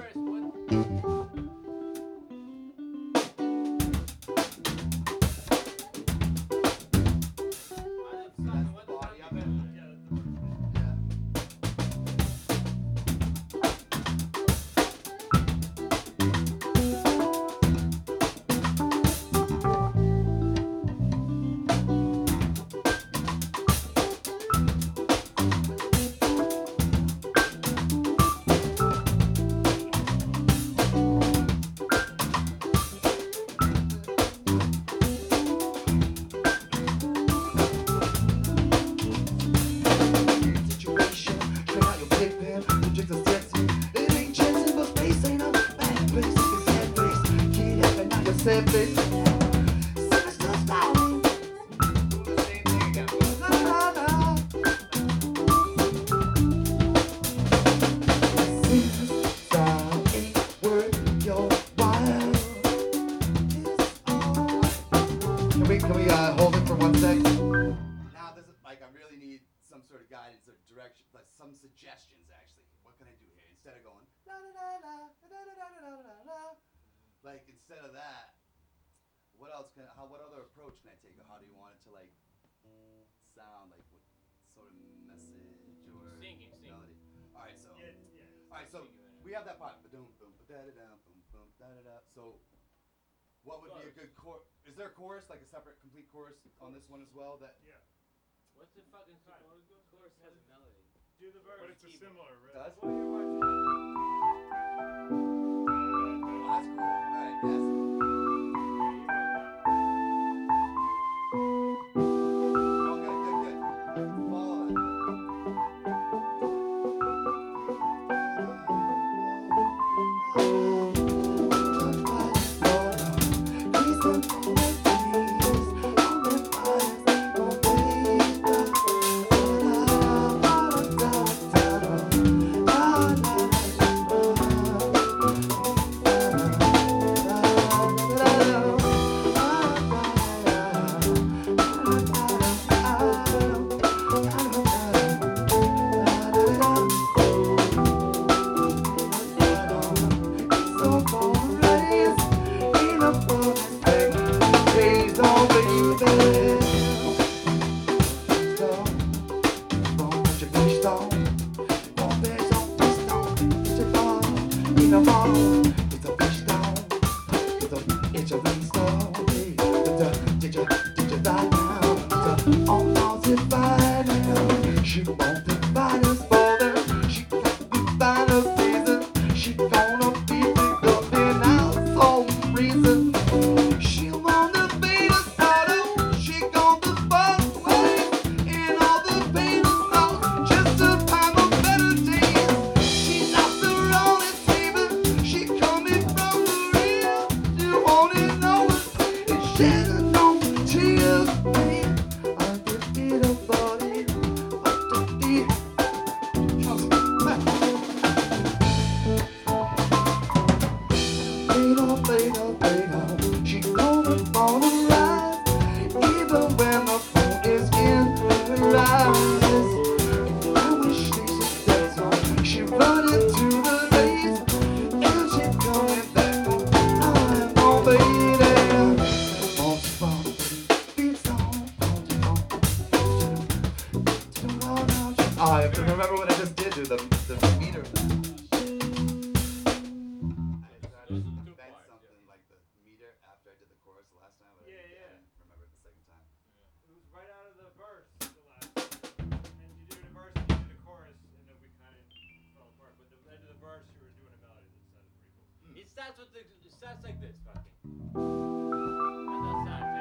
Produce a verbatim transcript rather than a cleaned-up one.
verse. What? Can we, can we uh, hold it for one sec? Now this is like I really need some sort of guidance or direction, like some suggestions actually. What can I do here instead of going la la la la la la la la la la? Like instead of that, what else can how what other approach can I take? Or how do you want it to like sound? Like what sort of message or Singing, singing. melody? All right, so Yeah, yeah. all right, so we have that part. Ba-dum, boom, ba-da-da-dum, boom, boom, da-da-da. So what would be a good chorus? Is there a chorus, like a separate, complete chorus on this one as well? That Yeah. What's the fucking chorus go? Chorus has a melody. Do the verse. But it's a similar riff. does? Well, you're watching. Oh, that's cool. All right, yes. Oh, good, good, good. I can follow that. She won't be finest for them. She can't be finest season. She gonna be picked up in our some reason. She wanna be the starter. She gonna fuck away in all the pain and sorrow just to find a better days. She's not the rolling sleeper. She coming from the real. You wanna know it? It's shedding no tears, babe. I could be the body. She gonna fall alive, even when the phone is in her eyes. I wish she said that song. She run into the lace, and she coming back. I'm on baby. On the phone, beats on. Oh, I have to remember what I just did to the the meter. Yeah, yeah. Remember the second time. It was right out of the verse the last time. And you did a verse and you did a chorus, and then we kind of fell apart. But the end of the verse, you were doing a melody that sounded pretty cool. It starts with the. It starts like this, fucking. How's that sound?